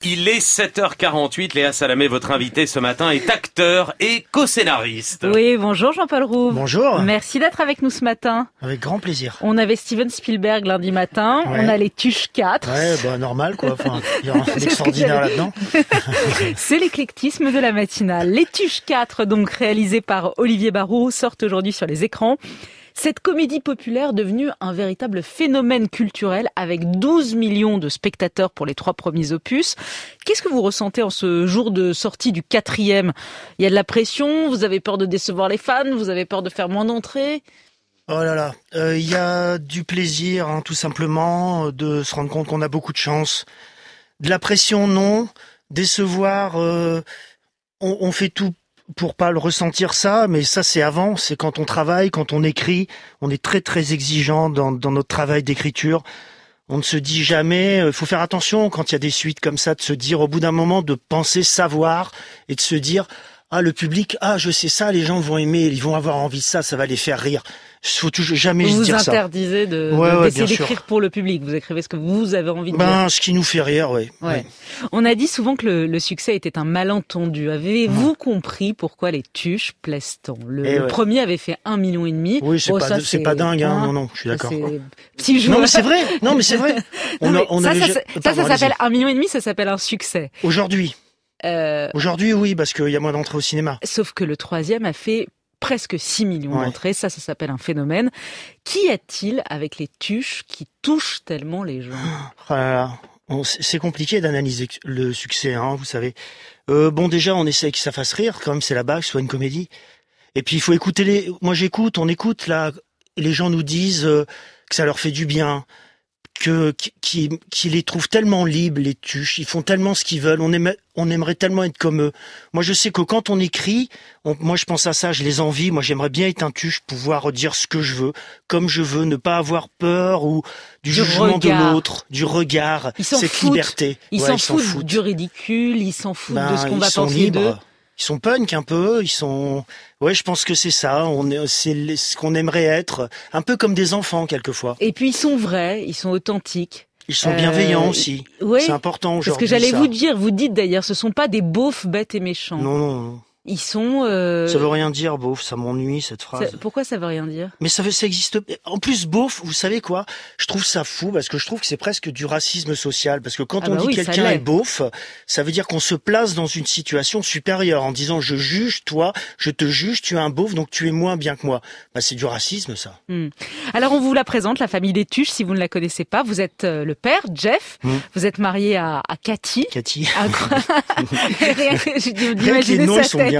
Il est 7h48, Léa Salamé, votre invité ce matin, est acteur et co-scénariste. Oui, bonjour Jean-Paul Rouve. Bonjour. Merci d'être avec nous ce matin. Avec grand plaisir. On avait Steven Spielberg lundi matin, Ouais. on a les Tuches 4. Ouais, bah normal quoi, enfin, il y a un extraordinaire là-dedans. C'est l'éclectisme de la matinale. Les Tuches 4, donc réalisés par Olivier Barou, sortent aujourd'hui sur les écrans. Cette comédie populaire devenue un véritable phénomène culturel avec 12 millions de spectateurs pour les 3 premiers opus. Qu'est-ce que vous ressentez en ce jour de sortie du 4e ? Il y a de la pression, vous avez peur de décevoir les fans, vous avez peur de faire moins d'entrées ? Oh là là, il y a du plaisir, hein, tout simplement, de se rendre compte qu'on a beaucoup de chance. De la pression, non. Décevoir, on fait tout pour pas le ressentir ça, mais ça c'est avant, c'est quand on travaille, quand on écrit, on est très très exigeant dans notre travail d'écriture. On ne se dit jamais, il faut faire attention quand il y a des suites comme ça, de se dire au bout d'un moment, de penser savoir et de se dire ah le public, ah je sais ça, les gens vont aimer, ils vont avoir envie de ça, ça va les faire rire. Il faut toujours jamais se dire ça. Vous interdisez d'essayer d'écrire pour le public. Vous écrivez ce que vous avez envie de dire. Ce qui nous fait rire, oui. Ouais. On a dit souvent que le succès était un malentendu. Avez-vous compris pourquoi les Tuches plaisent tant ? Le premier avait fait 1,5 million. Oui, c'est pas dingue, hein. Non, je suis d'accord. Non, mais c'est vrai. Non, mais c'est vrai. Ça s'appelle 1,5 million, ça s'appelle un succès. Aujourd'hui, oui, parce qu'il y a moins d'entrées au cinéma. Sauf que le 3e a fait presque 6 millions d'entrées, ça s'appelle un phénomène. Qu'y a-t-il avec les Tuches qui touchent tellement les gens ? Oh là là. C'est compliqué d'analyser le succès, hein, vous savez. Déjà, on essaie que ça fasse rire, quand même, c'est la base, que ce soit une comédie. Et puis, il faut écouter on écoute, là, et les gens nous disent que ça leur fait du bien, qui les trouvent tellement libres, les Tuches, ils font tellement ce qu'ils veulent, on aimerait tellement être comme eux. Moi, je sais que quand on écrit, moi, je pense à ça, je les envie, moi, j'aimerais bien être un Tuche, pouvoir dire ce que je veux, comme je veux, ne pas avoir peur ou du jugement de l'autre, du regard, cette liberté. Ils s'en foutent du ridicule, ils s'en foutent de ce qu'on va penser d'eux. Ils sont punk un peu, je pense que c'est ça, c'est ce qu'on aimerait être, un peu comme des enfants quelquefois. Et puis ils sont vrais, ils sont authentiques. Ils sont bienveillants aussi. Oui, c'est important aujourd'hui. Parce que j'allais vous dire, vous dites d'ailleurs, ce sont pas des beaufs bêtes et méchants. Non. Ils sont... Ça veut rien dire, beauf, ça m'ennuie cette phrase. Pourquoi ça veut rien dire ? Mais ça existe. En plus, beauf, vous savez quoi ? Je trouve ça fou parce que je trouve que c'est presque du racisme social. Parce que quand on dit quelqu'un est beauf, ça veut dire qu'on se place dans une situation supérieure en disant je juge, toi, je te juge, tu es un beauf, donc tu es moins bien que moi. C'est du racisme, ça. Alors on vous la présente, la famille des Tuches, si vous ne la connaissez pas. Vous êtes le père, Jeff. Vous êtes marié à Cathy. Cathy. D'imaginer sa tête.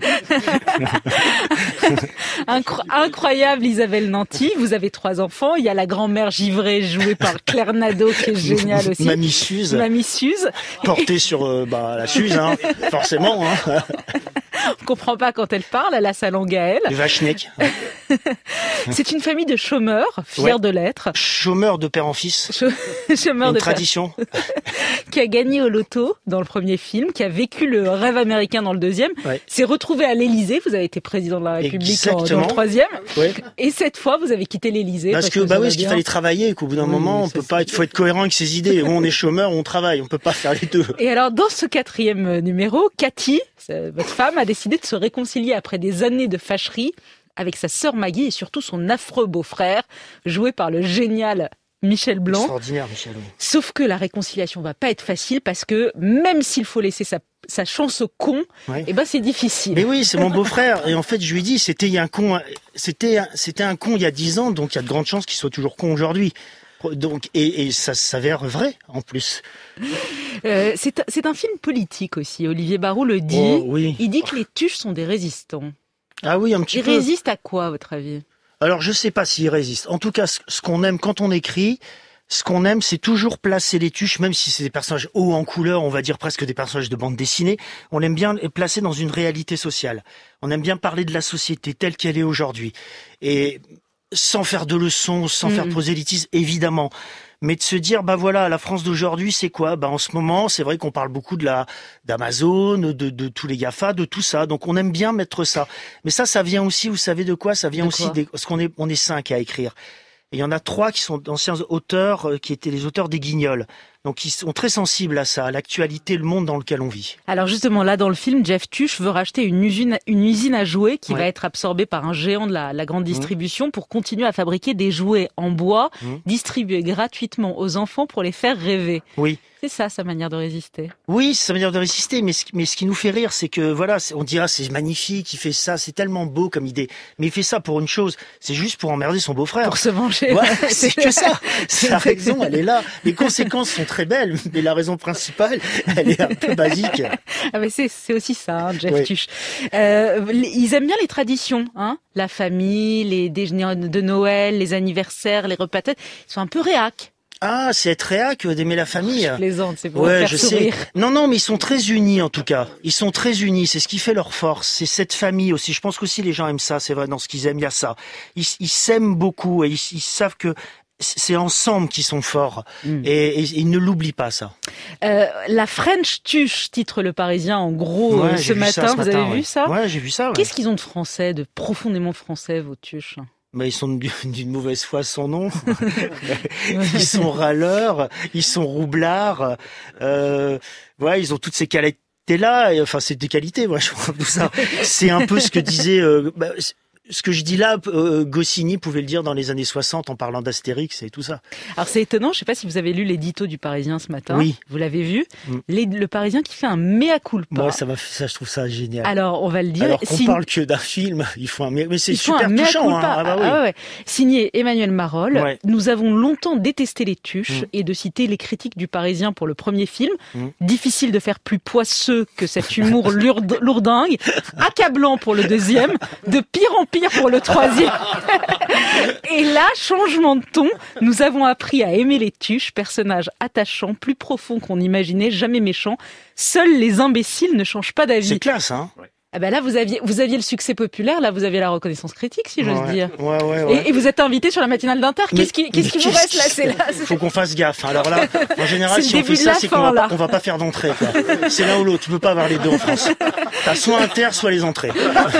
Incroyable Isabelle Nanty, vous avez 3 enfants, il y a la grand-mère givrée jouée par Claire Nadeau qui est géniale aussi. Mamie Suze. Portée sur la Suze, hein, forcément. Hein. On comprend pas quand elle parle, elle a sa langue à elle. Le Vachnek. C'est une famille de chômeurs, fiers de l'être. Chômeurs de père en fils. Chômeurs de tradition. Qui a gagné au loto dans le premier film, qui a vécu le rêve américain dans le 2e, s'est retrouvé à l'Élysée. Vous avez été président de la République dans le 3e. Et cette fois, vous avez quitté l'Élysée. Parce qu'il fallait travailler, qu'au bout d'un moment, on peut pas faut être cohérent avec ses idées. On est chômeur, on travaille, on peut pas faire les deux. Et alors, dans ce 4e numéro, Cathy, votre femme, a décidé de se réconcilier après des années de fâcherie avec sa sœur Maggie et surtout son affreux beau-frère, joué par le génial Michel Blanc. Extraordinaire, Michel. Sauf que la réconciliation va pas être facile parce que même s'il faut laisser sa chance au con, c'est difficile. Mais oui, c'est mon beau-frère. Et en fait, je lui dis, c'était un con il y a 10 ans, donc il y a de grandes chances qu'il soit toujours con aujourd'hui. Donc, et ça s'avère vrai, en plus. C'est un film politique aussi. Olivier Barou le dit. Il dit que les Tuches sont des résistants. Ah oui, un petit peu. Ils résistent à quoi, à votre avis ? Alors, je sais pas s'ils résistent. En tout cas, ce qu'on aime quand on écrit, ce qu'on aime, c'est toujours placer les Tuches, même si c'est des personnages hauts en couleur, on va dire presque des personnages de bande dessinée, on aime bien les placer dans une réalité sociale. On aime bien parler de la société telle qu'elle est aujourd'hui. Et sans faire de leçons, sans faire de prosélytisme, évidemment. Mais de se dire, la France d'aujourd'hui, c'est quoi ? En ce moment, c'est vrai qu'on parle beaucoup d'Amazon, de tous les GAFA, de tout ça. Donc, on aime bien mettre ça. Mais ça vient aussi, vous savez de quoi ? Ça vient aussi parce qu'on est 5 à écrire. Et il y en a 3 qui sont d'anciens auteurs, qui étaient les auteurs des Guignols. Donc ils sont très sensibles à ça, à l'actualité, le monde dans lequel on vit. Alors justement, là dans le film, Jeff Tuche veut racheter une usine à jouets qui Ouais. va être absorbée par un géant de la grande distribution pour continuer à fabriquer des jouets en bois distribués gratuitement aux enfants pour les faire rêver. Oui. C'est ça sa manière de résister. Oui, c'est sa manière de résister, mais ce qui nous fait rire, c'est que voilà, on dira c'est magnifique, il fait ça, c'est tellement beau comme idée, mais il fait ça pour une chose, c'est juste pour emmerder son beau-frère. Pour se venger. Ouais, c'est que ça. Sa raison, elle est là. Les conséquences sont très belles, mais la raison principale, elle est un peu basique. Ah mais c'est aussi ça, hein, Jeff Oui. Tuche. Ils aiment bien les traditions, hein, la famille, les déjeuners de Noël, les anniversaires, les repas de tête. Ils sont un peu réacs. Ah, c'est être réac d'aimer la famille. Je plaisante, c'est pour Ouais, faire je sourire. sais. Non, mais ils sont très unis en tout cas. Ils sont très unis. C'est ce qui fait leur force. C'est cette famille aussi. Je pense qu'aussi les gens aiment ça. C'est vrai, dans ce qu'ils aiment, il y a ça. Ils s'aiment beaucoup et ils savent que c'est ensemble qu'ils sont forts. Et ils ne l'oublient pas, ça. La French Tuche, titre Le Parisien, en gros, Ouais, ce j'ai vu ça matin. ce Vous matin, avez ouais. vu ça? Ouais, j'ai vu ça. Ouais. Qu'est-ce qu'ils ont de français, de profondément français, vos Tuches? Bah, ils sont d'une mauvaise foi sans nom. Ils sont râleurs, ils sont roublards. Ouais, ils ont toutes ces qualités-là. Enfin, c'est des qualités, ouais, je crois, tout ça. C'est un peu ce que disait... ce que je dis là, Goscinny pouvait le dire dans les années 60 en parlant d'Astérix et tout ça. Alors c'est étonnant, je ne sais pas si vous avez lu l'édito du Parisien ce matin. Oui. Vous l'avez vu? Le Parisien qui fait un mea culpa. Moi, ça, je trouve ça génial. Alors, on va le dire. Alors qu'on parle que d'un film, ils font un mais c'est Ils font super un mea touchant. culpa. Hein. Ah bah oui. Ouais. Signé Emmanuel Marolle. Ouais. Nous avons longtemps détesté les Tuches et de citer les critiques du Parisien pour le premier film. Difficile de faire plus poisseux que cet humour lourdingue. Accablant pour le deuxième. De pire en pire pour le troisième. Et là, changement de ton, nous avons appris à aimer les Tuches, personnages attachants, plus profonds qu'on imaginait, jamais méchants. Seuls les imbéciles ne changent pas d'avis. C'est classe, hein. Ah ben là, vous aviez le succès populaire, là, vous aviez la reconnaissance critique, si j'ose dire. Ouais. Et vous êtes invité sur la matinale d'Inter. Qu'est-ce qui vous reste là? C'est là. Faut qu'on fasse gaffe. Alors là, en général, C'est si le on fait début de ça, la c'est fin, là. qu'on va pas faire d'entrée, quoi. C'est l'un ou l'autre. Tu peux pas avoir les deux en France. T'as soit Inter, soit les entrées.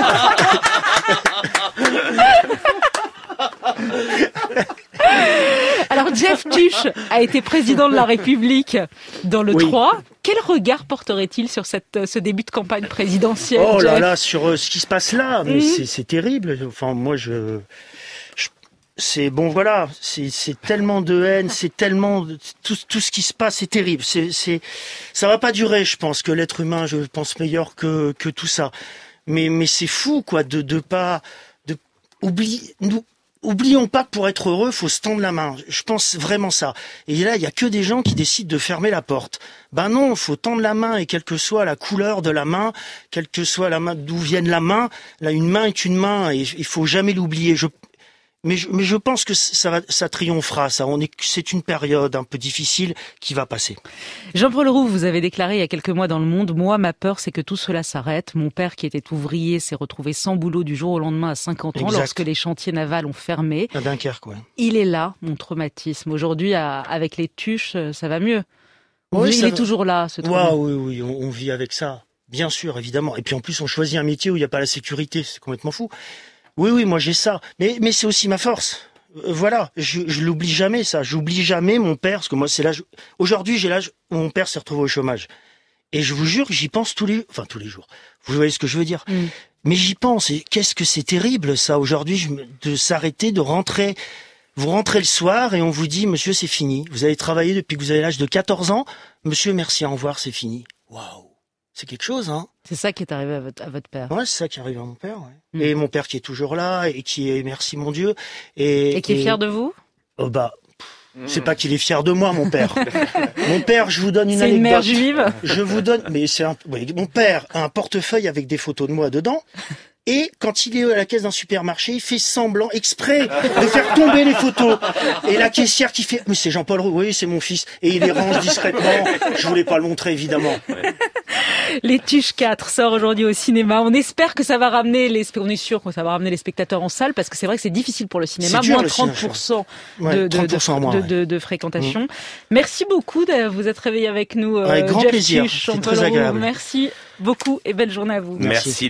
Alors, Jeff Tuche a été président de la République dans le 3. Quel regard porterait-il sur ce début de campagne présidentielle? Oh là Jeff là, sur ce qui se passe là, mais c'est terrible. Enfin, moi, c'est bon, voilà, c'est tellement de haine, c'est tellement tout ce qui se passe, c'est terrible. Ça va pas durer, je pense, que l'être humain, je pense meilleur que tout ça. Mais c'est fou, quoi, oublions pas que pour être heureux, faut se tendre la main. Je pense vraiment ça. Et là, il y a que des gens qui décident de fermer la porte. Ben non, faut tendre la main et quelle que soit la couleur de la main, quelle que soit la main, d'où vienne la main, là, une main est une main et il faut jamais l'oublier. Mais je pense que ça triomphera, ça. C'est une période un peu difficile qui va passer. Jean-Paul Roux, vous avez déclaré il y a quelques mois dans Le Monde, moi, ma peur, c'est que tout cela s'arrête. Mon père, qui était ouvrier, s'est retrouvé sans boulot du jour au lendemain à 50 ans, Exact. lorsque les chantiers navals ont fermé. À Dunkerque, ouais. Il est là, mon traumatisme. Aujourd'hui, avec les Tuches, ça va mieux. Oui, il est toujours là, ce truc. Oui, on vit avec ça. Bien sûr, évidemment. Et puis en plus, on choisit un métier où il n'y a pas la sécurité. C'est complètement fou. Oui, moi j'ai ça. Mais c'est aussi ma force. Voilà, je l'oublie jamais ça. J'oublie jamais mon père, parce que moi c'est l'âge. Aujourd'hui, j'ai l'âge où mon père s'est retrouvé au chômage. Et je vous jure, j'y pense tous les jours. Vous voyez ce que je veux dire. Mais j'y pense. Et qu'est-ce que c'est terrible ça aujourd'hui de s'arrêter, de rentrer. Vous rentrez le soir et on vous dit, monsieur, c'est fini. Vous avez travaillé depuis que vous avez l'âge de 14 ans. Monsieur, merci, au revoir, c'est fini. Waouh. C'est quelque chose, hein. C'est ça qui est arrivé à votre père. Ouais, c'est ça qui arrive à mon père, ouais. Et mon père qui est toujours là et qui est, merci mon Dieu. Et qui est fier de vous? Oh c'est pas qu'il est fier de moi, mon père. Mon père, je vous donne une anecdote. C'est une mère juive? Je vous donne, mais mon père a un portefeuille avec des photos de moi dedans. Et quand il est à la caisse d'un supermarché, il fait semblant, exprès, de faire tomber les photos. Et la caissière qui fait, mais c'est Jean-Paul Roux, oui, c'est mon fils. Et il les range discrètement. Je voulais pas le montrer, évidemment. Les Tuches 4 sort aujourd'hui au cinéma. On espère que ça va ramener on est sûr que ça va ramener les spectateurs en salle parce que c'est vrai que c'est difficile pour le cinéma. Dur, moins le 30% cinéma. 30% en moins, de fréquentation. Merci beaucoup de vous être réveillé avec nous. Avec grand Jeff plaisir. Tuche, C'est Jean-Paul très agréable. Roux. Merci beaucoup et belle journée à vous. Merci.